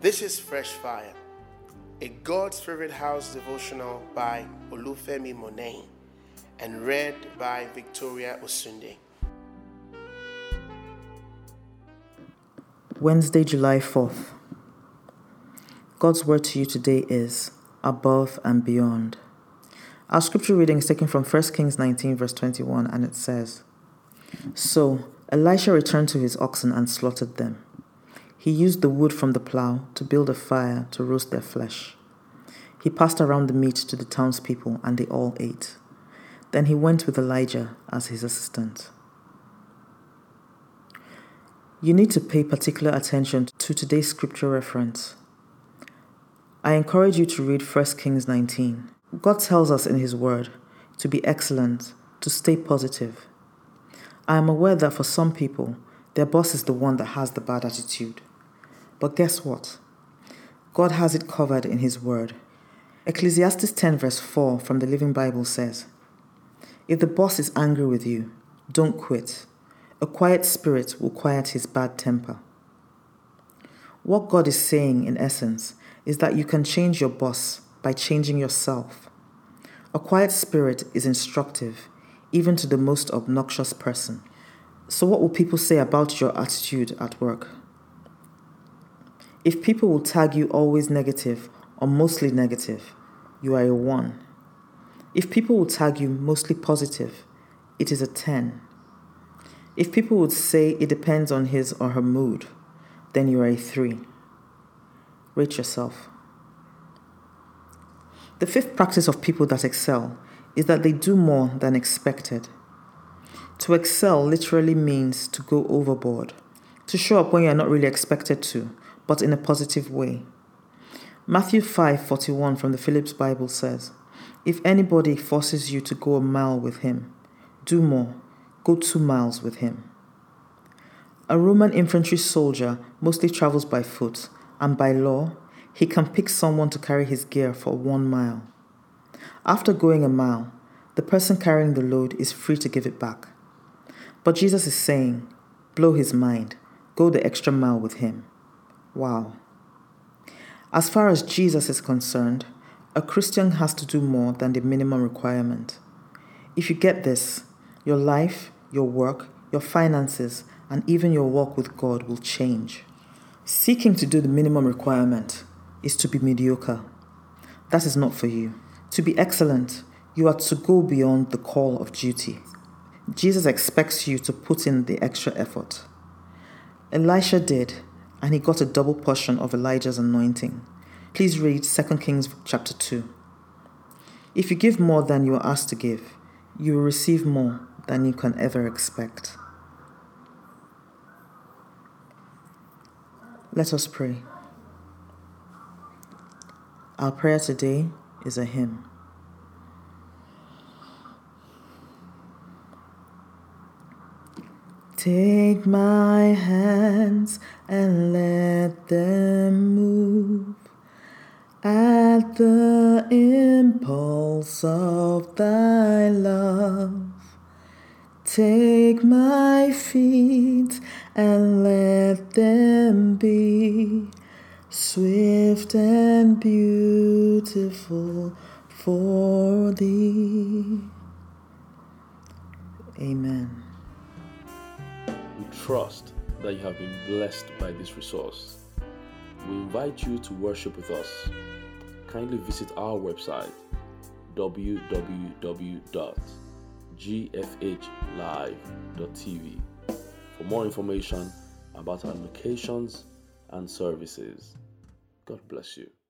This is Fresh Fire, a God's Favorite House devotional by Olufemi Monet and read by Victoria Osunde. Wednesday, July 4th. God's word to you today is above and beyond. Our scripture reading is taken from 1 Kings 19 verse 21, and it says, "So Elisha returned to his oxen and slaughtered them. He used the wood from the plow to build a fire to roast their flesh. He passed around the meat to the townspeople, and they all ate. Then he went with Elijah as his assistant." You need to pay particular attention to today's scripture reference. I encourage you to read 1 Kings 19. God tells us in His Word to be excellent, to stay positive. I am aware that for some people, their boss is the one that has the bad attitude. But guess what? God has it covered in His Word. Ecclesiastes 10 verse 4 from the Living Bible says, "If the boss is angry with you, don't quit. A quiet spirit will quiet his bad temper." What God is saying, in essence, is that you can change your boss by changing yourself. A quiet spirit is instructive, even to the most obnoxious person. So what will people say about your attitude at work? If people will tag you always negative or mostly negative, you are a 1. If people will tag you mostly positive, it is a 10. If people would say it depends on his or her mood, then you are a 3. Rate yourself. The 5th practice of people that excel is that they do more than expected. To excel literally means to go overboard, to show up when you're not really expected to, but in a positive way. Matthew 5:41 from the Phillips Bible says, "If anybody forces you to go a mile with him, do more, go 2 miles with him." A Roman infantry soldier mostly travels by foot, and by law, he can pick someone to carry his gear for 1 mile. After going a mile, the person carrying the load is free to give it back. But Jesus is saying, blow his mind, go the extra mile with him. Wow. As far as Jesus is concerned, a Christian has to do more than the minimum requirement. If you get this, your life, your work, your finances, and even your walk with God will change. Seeking to do the minimum requirement is to be mediocre. That is not for you. To be excellent, you are to go beyond the call of duty. Jesus expects you to put in the extra effort. Elisha did, and he got a double portion of Elijah's anointing. Please read 2 Kings chapter 2. If you give more than you are asked to give, you will receive more than you can ever expect. Let us pray. Our prayer today is a hymn. Take my hands and let them move at the impulse of thy love. Take my feet and let them be swift and beautiful for thee. Amen. We trust that you have been blessed by this resource. We invite you to worship with us. Kindly visit our website www.gfhlive.tv for more information about our locations and services. God bless you.